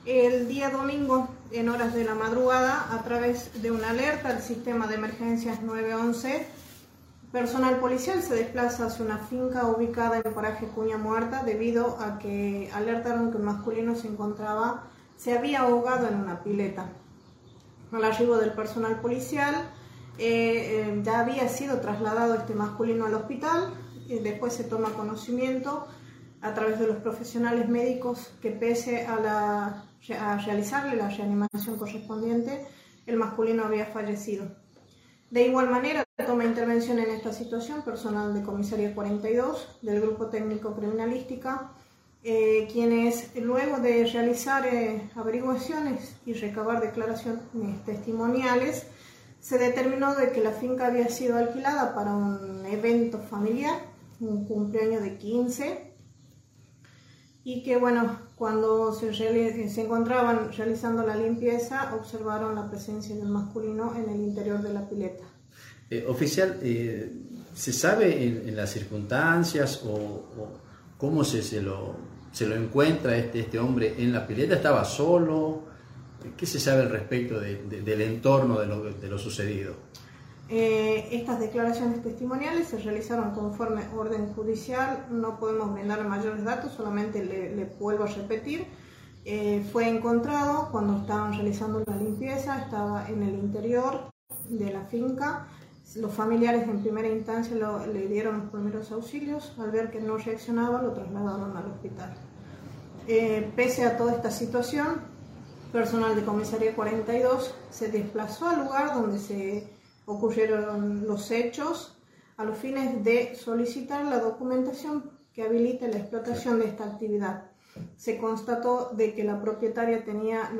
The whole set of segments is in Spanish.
El día domingo, en horas de la madrugada, a través de una alerta al sistema de emergencias 911, personal policial se desplaza hacia una finca ubicada en el paraje Cuña Muerta debido a que alertaron que un masculino se había ahogado en una pileta. Al arribo del personal policial, ya había sido trasladado este masculino al hospital y después se toma conocimiento a través de los profesionales médicos que pese a realizarle la reanimación correspondiente, el masculino había fallecido. De igual manera, toma intervención en esta situación personal de Comisaría 42 del Grupo Técnico Criminalística, quienes luego de realizar averiguaciones y recabar declaraciones testimoniales, se determinó de que la finca había sido alquilada para un evento familiar, un cumpleaños de 15, y que cuando se encontraban realizando la limpieza, observaron la presencia del masculino en el interior de la pileta. Oficial, ¿se sabe en las circunstancias o cómo se lo encuentra este hombre en la pileta? ¿Estaba solo? ¿Qué se sabe al respecto del entorno de lo sucedido? Estas declaraciones testimoniales se realizaron conforme orden judicial, no podemos brindar mayores datos, solamente le vuelvo a repetir. Fue encontrado cuando estaban realizando la limpieza, estaba en el interior de la finca. Los familiares en primera instancia le dieron los primeros auxilios, al ver que no reaccionaba lo trasladaron al hospital. Pese a toda esta situación, personal de Comisaría 42 se desplazó al lugar donde se ocurrieron los hechos a los fines de solicitar la documentación que habilite la explotación de esta actividad. Se constató de que la propietaria tenía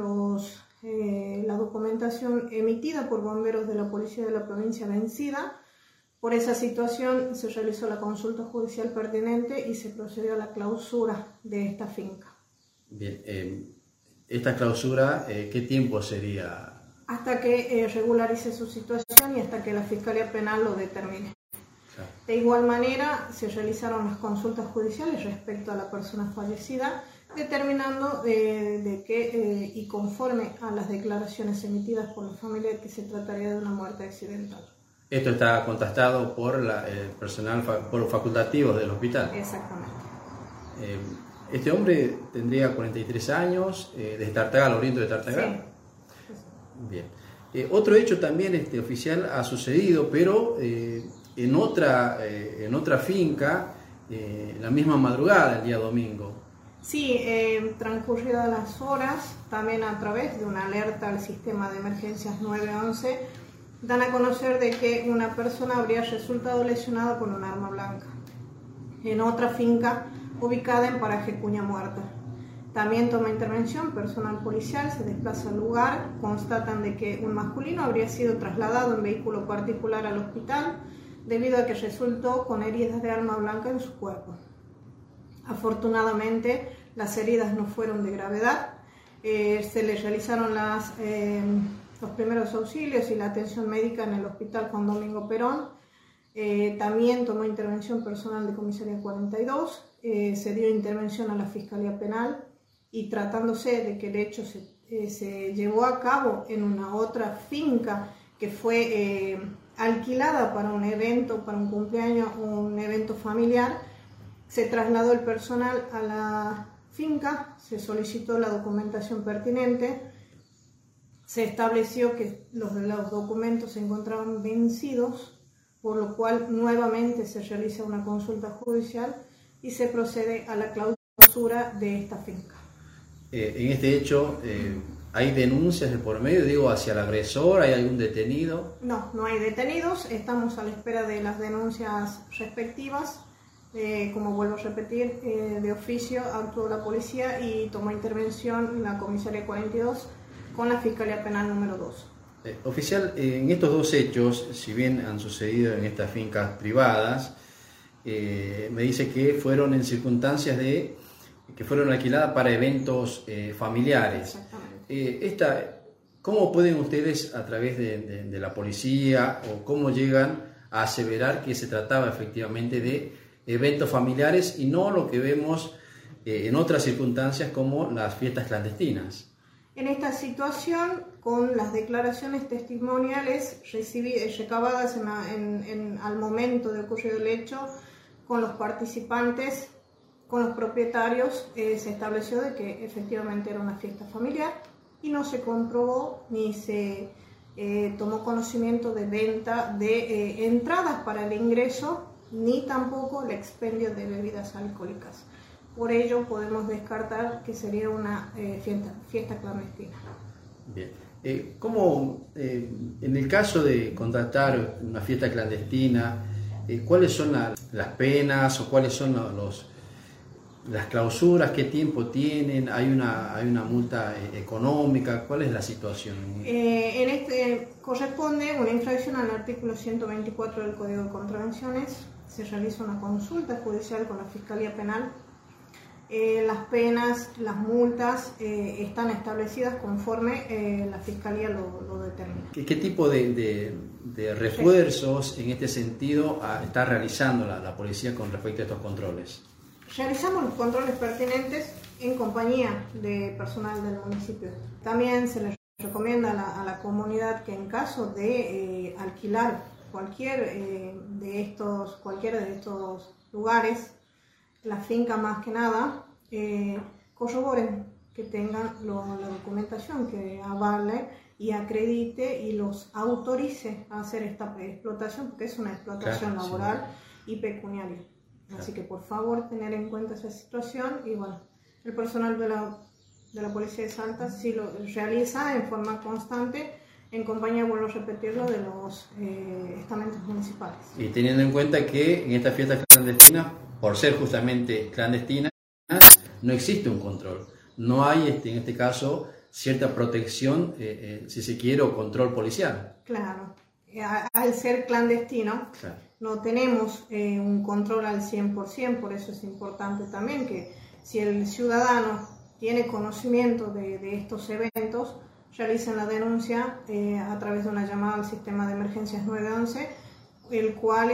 la documentación emitida por bomberos de la policía de la provincia vencida. Por esa situación se realizó la consulta judicial pertinente y se procedió a la clausura de esta finca. Bien, esta clausura, ¿qué tiempo sería? Hasta que regularice su situación y hasta que la Fiscalía Penal lo determine. Claro. De igual manera, se realizaron las consultas judiciales respecto a la persona fallecida, determinando de que, y conforme a las declaraciones emitidas por la familia, que se trataría de una muerte accidental. Esto está contrastado por el personal, por los facultativos del hospital. Exactamente. Este hombre tendría 43 años, de Tartagal, oriente de Tartagal. Sí. Bien. Otro hecho también oficial ha sucedido, pero en otra finca, la misma madrugada, el día domingo. Sí, transcurridas las horas, también a través de una alerta al sistema de emergencias 911, dan a conocer de que una persona habría resultado lesionada con un arma blanca en otra finca ubicada en paraje Cuña Muerta. También toma intervención personal policial, se desplaza al lugar, constatan de que un masculino habría sido trasladado en vehículo particular al hospital debido a que resultó con heridas de arma blanca en su cuerpo. Afortunadamente, las heridas no fueron de gravedad, se le realizaron los primeros auxilios y la atención médica en el hospital Juan Domingo Perón. También tomó intervención personal de Comisaría 42, se dio intervención a la Fiscalía Penal, y tratándose de que el hecho se llevó a cabo en una otra finca que fue alquilada para un evento, para un cumpleaños, un evento familiar, se trasladó el personal a la finca, se solicitó la documentación pertinente, se estableció que los documentos se encontraban vencidos, por lo cual nuevamente se realiza una consulta judicial y se procede a la clausura de esta finca. En este hecho, ¿hay denuncias de por medio, hacia el agresor? ¿Hay algún detenido? No, no hay detenidos, estamos a la espera de las denuncias respectivas. Como vuelvo a repetir, de oficio actuó la policía y tomó intervención la Comisaría 42 con la Fiscalía Penal número 2. Oficial, en estos dos hechos, si bien han sucedido en estas fincas privadas, me dice que fueron en circunstancias que fueron alquiladas para eventos familiares. Exactamente. ¿Cómo pueden ustedes, a través de la policía, o cómo llegan a aseverar que se trataba efectivamente de eventos familiares y no lo que vemos en otras circunstancias como las fiestas clandestinas? En esta situación, con las declaraciones testimoniales recabadas al momento de ocurrido el hecho, con los participantes, con los propietarios, se estableció de que efectivamente era una fiesta familiar y no se comprobó ni se tomó conocimiento de venta de entradas para el ingreso, ni tampoco el expendio de bebidas alcohólicas. Por ello podemos descartar que sería una fiesta clandestina. Bien. ¿Cómo, en el caso de contratar una fiesta clandestina, cuáles son las penas o cuáles son las clausuras? ¿Qué tiempo tienen? ¿Hay una multa económica? ¿Cuál es la situación? Corresponde una infracción al artículo 124 del Código de Contravenciones. Se realiza una consulta judicial con la Fiscalía Penal. Las penas, las multas están establecidas conforme la Fiscalía lo determina. ¿Qué tipo de refuerzos en este sentido está realizando la policía con respecto a estos controles? Realizamos los controles pertinentes en compañía de personal del municipio. También se les recomienda a la comunidad que en caso de alquilar cualquiera de estos lugares, la finca más que nada, corroboren que tengan la documentación que avale y acredite y los autorice a hacer esta explotación, porque es una explotación laboral y pecuniaria. Así que por favor tener en cuenta esa situación y bueno, el personal de la Policía de Salta sí lo realiza en forma constante en compañía, vuelvo a repetirlo, de los estamentos municipales. Y teniendo en cuenta que en estas fiestas clandestinas, por ser justamente clandestinas, no existe un control. No hay, en este caso, cierta protección, si se quiere, o control policial. Claro. Al ser clandestino, claro, no tenemos un control al 100%, por eso es importante también que si el ciudadano tiene conocimiento de estos eventos, realicen la denuncia a través de una llamada al sistema de emergencias 911, el cual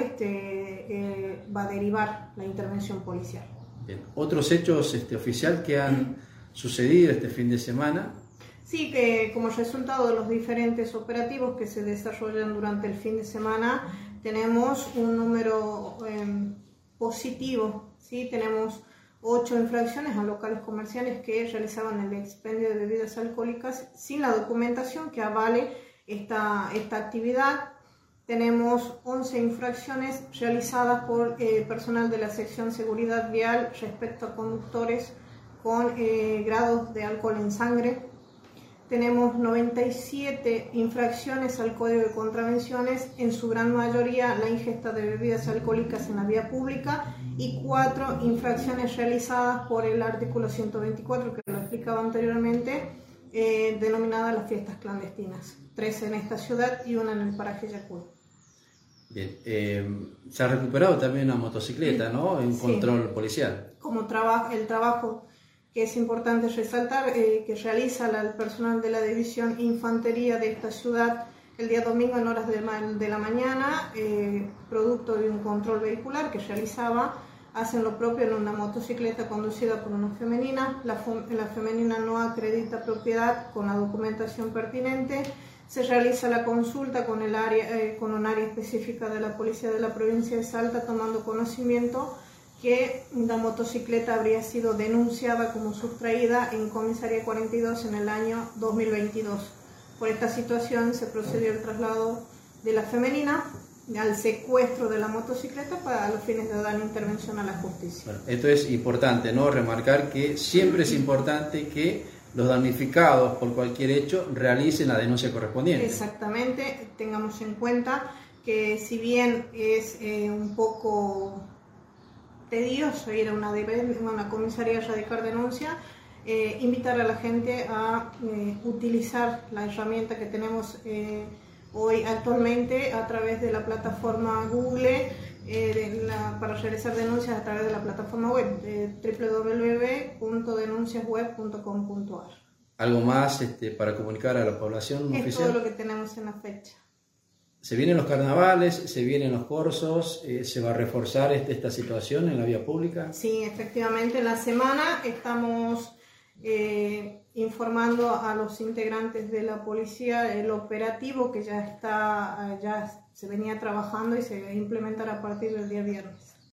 va a derivar la intervención policial. Bien. ¿Otros hechos oficial que han sucedido este fin de semana? Sí, que como resultado de los diferentes operativos que se desarrollan durante el fin de semana, tenemos un número positivo, ¿sí? Tenemos 8 infracciones a locales comerciales que realizaban el expendio de bebidas alcohólicas sin la documentación que avale esta actividad. Tenemos 11 infracciones realizadas por personal de la sección seguridad vial respecto a conductores con grados de alcohol en sangre. Tenemos 97 infracciones al Código de Contravenciones, en su gran mayoría la ingesta de bebidas alcohólicas en la vía pública, y 4 infracciones realizadas por el artículo 124, que lo explicaba anteriormente, denominadas las fiestas clandestinas. 3 en esta ciudad y 1 en el paraje Yacuy. Bien, se ha recuperado también una motocicleta, ¿no? En control policial. Como el trabajo que es importante resaltar, que realiza el personal de la División Infantería de esta ciudad el día domingo en horas de la mañana, producto de un control vehicular que realizaba, hacen lo propio en una motocicleta conducida por una femenina. La femenina no acredita propiedad con la documentación pertinente. Se realiza la consulta con un área específica de la Policía de la Provincia de Salta, tomando conocimiento que la motocicleta habría sido denunciada como sustraída en Comisaría 42 en el año 2022. Por esta situación se procedió al traslado de la femenina, al secuestro de la motocicleta para los fines de dar intervención a la justicia. Bueno, esto es importante, ¿no? Remarcar que siempre es importante que los damnificados por cualquier hecho realicen la denuncia correspondiente. Exactamente, tengamos en cuenta que si bien es un poco tedioso ir a una comisaría a radicar denuncia, invitar a la gente a utilizar la herramienta que tenemos hoy actualmente a través de la plataforma Google, para realizar denuncias a través de la plataforma web www.denunciasweb.com.ar. ¿Algo más para comunicar a la población oficial? Es todo lo que tenemos en la fecha. Se vienen los carnavales, se vienen los corsos, ¿se va a reforzar esta situación en la vía pública? Sí, efectivamente, en la semana estamos informando a los integrantes de la policía el operativo que ya se venía trabajando y se implementará a partir del día viernes.